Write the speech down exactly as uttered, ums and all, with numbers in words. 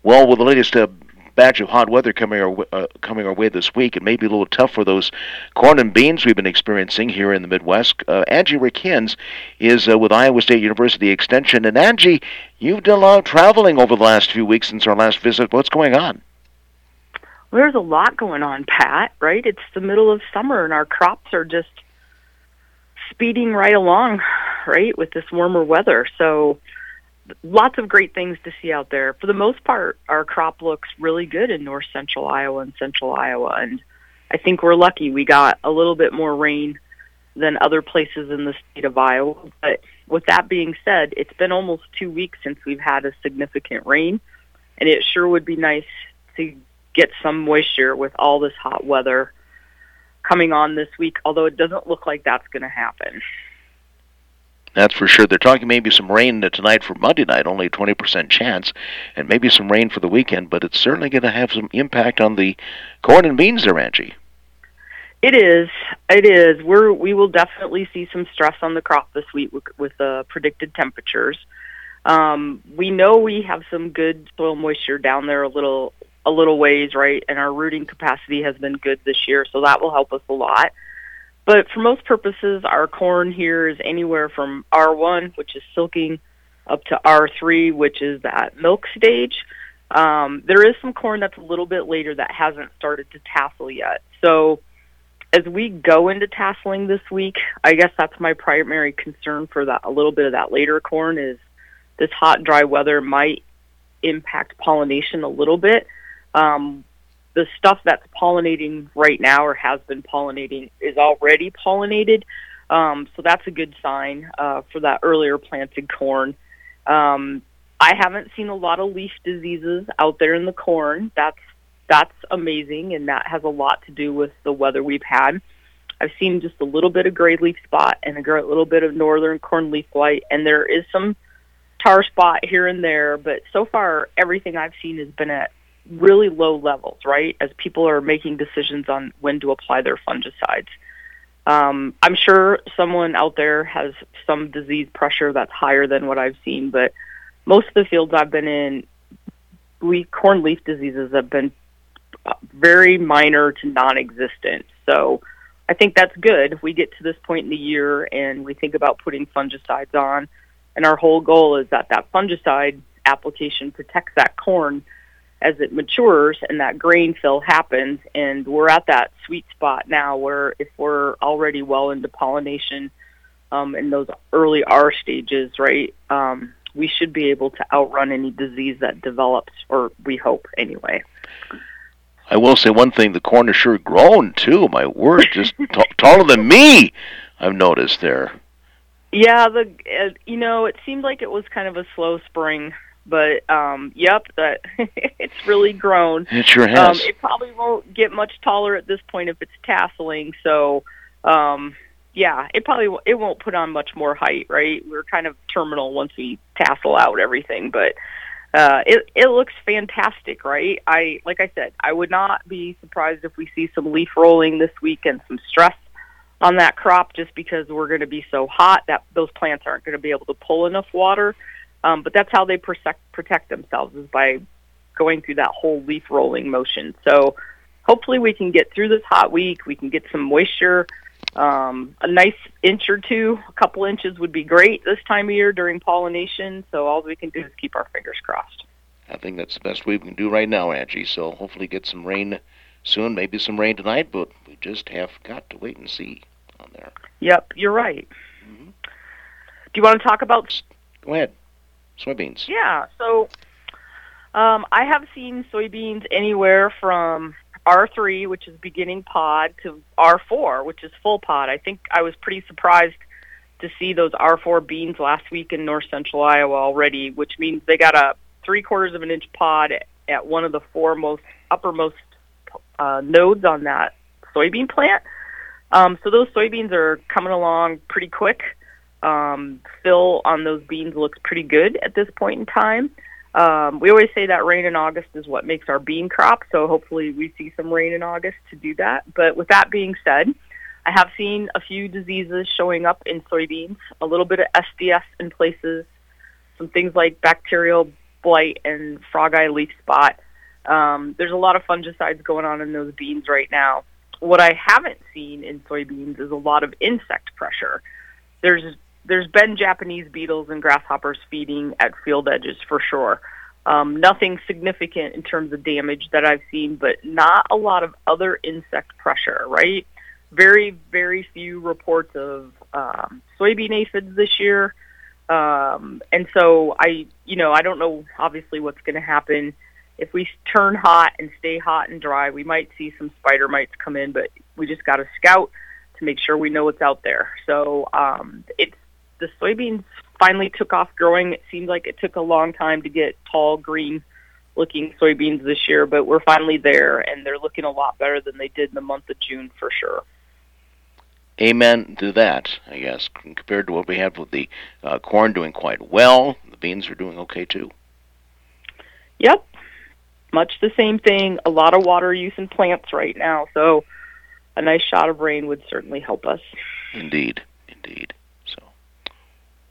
Well, with the latest uh, batch of hot weather coming our w- uh, coming our way this week, it may be a little tough for those corn and beans we've been experiencing here in the Midwest. Uh, Angie Rickens is uh, with Iowa State University Extension, and Angie, you've done a lot of traveling over the last few weeks since our last visit. What's going on? Well, there's a lot going on, Pat. Right? It's the middle of summer, and our crops are just speeding right along, right, with this warmer weather. So lots of great things to see out there. For the most part, our crop looks really good in north central Iowa and central Iowa, and I think we're lucky. We got a little bit more rain than other places in the state of Iowa. But with that being said, it's been almost two weeks since we've had a significant rain, and it sure would be nice to get some moisture with all this hot weather coming on this week, although it doesn't look like that's going to happen. That's for sure. They're talking maybe some rain tonight for Monday night, only a twenty percent chance, and maybe some rain for the weekend, but it's certainly going to have some impact on the corn and beans there, Angie. It is. It is. We're, we will definitely see some stress on the crop this week with, with the predicted temperatures. Um, we know we have some good soil moisture down there a little a little ways, right, and our rooting capacity has been good this year, so that will help us a lot. But for most purposes, our corn here is anywhere from R one, which is silking, up to R three, which is that milk stage. Um, there is some corn that's a little bit later that hasn't started to tassel yet. So as we go into tasseling this week, I guess that's my primary concern for that. A little bit of that later corn is this hot, dry weather might impact pollination a little bit. Um, the stuff that's pollinating right now or has been pollinating is already pollinated. Um, so that's a good sign uh, for that earlier planted corn. Um, I haven't seen a lot of leaf diseases out there in the corn. That's that's amazing, and that has a lot to do with the weather we've had. I've seen just a little bit of gray leaf spot and a little bit of northern corn leaf blight, and there is some tar spot here and there, but so far everything I've seen has been at really low levels, right, as people are making decisions on when to apply their fungicides. Um, I'm sure someone out there has some disease pressure that's higher than what I've seen, but most of the fields I've been in, we, corn leaf diseases have been very minor to non-existent. So I think that's good. If we get to this point in the year and we think about putting fungicides on, and our whole goal is that that fungicide application protects that corn as it matures and that grain fill happens, and we're at that sweet spot now where if we're already well into pollination um, in those early R stages, right, um, we should be able to outrun any disease that develops, or we hope anyway. I will say one thing, the corn is sure grown too, my word, just t- taller than me, I've noticed there. Yeah, the uh, you know, it seemed like it was kind of a slow spring. But, um, yep, that it's really grown. It sure has. Um, it probably won't get much taller at this point if it's tasseling. So, um, yeah, it probably w- it won't put on much more height, right? We're kind of terminal once we tassel out everything. But uh, it it looks fantastic, right? I like I said, I would not be surprised if we see some leaf rolling this week and some stress on that crop just because we're going to be so hot that those plants aren't going to be able to pull enough water. Um, but that's how they protect, protect themselves, is by going through that whole leaf rolling motion. So hopefully we can get through this hot week. We can get some moisture. Um, a nice inch or two, a couple inches would be great this time of year during pollination. So all we can do is keep our fingers crossed. I think that's the best we can do right now, Angie. So hopefully get some rain soon, maybe some rain tonight, but we just have got to wait and see on there. Yep, you're right. Mm-hmm. Do you want to talk about... Go ahead. Soybeans. Yeah, so um, I have seen soybeans anywhere from R three, which is beginning pod, to R four, which is full pod. I think I was pretty surprised to see those R four beans last week in north central Iowa already, which means they got a three quarters of an inch pod at one of the four most uppermost uh, nodes on that soybean plant. Um, so those soybeans are coming along pretty quick. Um, fill on those beans looks pretty good at this point in time. Um, we always say that rain in August is what makes our bean crop, so hopefully we see some rain in August to do that. But with that being said, I have seen a few diseases showing up in soybeans, a little bit of S D S in places, some things like bacterial blight and frog eye leaf spot. Um, there's a lot of fungicides going on in those beans right now. What I haven't seen in soybeans is a lot of insect pressure. There's there's been Japanese beetles and grasshoppers feeding at field edges for sure. Um, nothing significant in terms of damage that I've seen, but not a lot of other insect pressure, right? Very, very few reports of um, soybean aphids this year. Um, and so I, you know, I don't know obviously what's going to happen. If we turn hot and stay hot and dry, we might see some spider mites come in, but we just got to scout to make sure we know what's out there. So um, it's the soybeans finally took off growing. It seemed like it took a long time to get tall, green-looking soybeans this year, but we're finally there, and they're looking a lot better than they did in the month of June for sure. Amen to that, I guess, compared to what we had with the uh, corn doing quite well. The beans are doing okay, too. Yep. Much the same thing. A lot of water use in plants right now, so a nice shot of rain would certainly help us. Indeed, indeed.